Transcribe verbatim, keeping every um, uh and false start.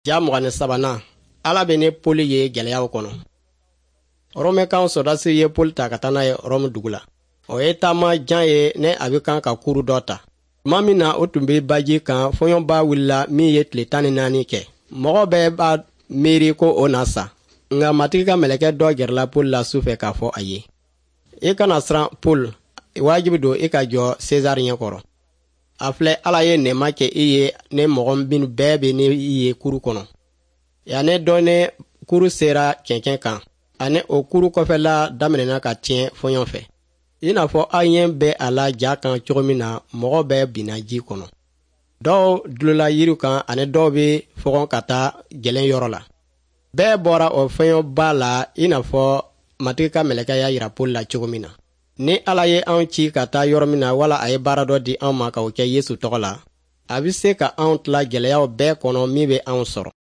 Ja mugani sabana ala be ne Poli ye gɛlɛyaw kɔnɔ. Romɛkanw sɔdasi ye Poli ta ka taa n'a ye Rɔmu dugu la. O ye taama jan ye ne a bɛ kan ka kuru dɔ ta. Tuma min na o tun bɛ baji kan fɔɲɔba wulila min ye tile tan ni naani kɛ. Mɔgɔ bɛɛ b'a miiri ko o na sa. Nka matigi ka mɛlɛkɛ dɔ gɛrɛla Poli la sufɛ k'a fɔ a ye. I kana siran Poli, wajibi don i ka jɔ Sezari ɲɛkɔrɔ. A filɛ ala ye nɛɛma kɛ i ye ne mɔgɔ minnu bɛɛ bɛ ne i ye kuru kɔnɔ. Ya ne dɔ ne kuru sera cɛncɛn kan. Ani o kuru kɔfɛla daminɛna ka tiɲɛ fɔɲɔ fɛ. I n'a fɔ aw ɲɛ bɛ a la ja kan cogo min na mɔgɔ bɛɛ binna ji kɔnɔ. Dɔw dulola yiri kan ani dɔw bɛ fɔgɔn ka taa gɛlɛn yɔrɔ la. Bɛɛ bɔra o fɛnyɔba la i n'a fɔ matigi ka mɛlɛkɛ y'a yira Poli la cogo min na. Ni ala ye anw ci ka taa yɔrɔ min na wala a ye baara dɔ di anw ma k'o kɛ Yesu tɔgɔ la, a bɛ se ka anw tila gɛlɛyaw bɛɛ kɔnɔ min bɛ anw sɔrɔ.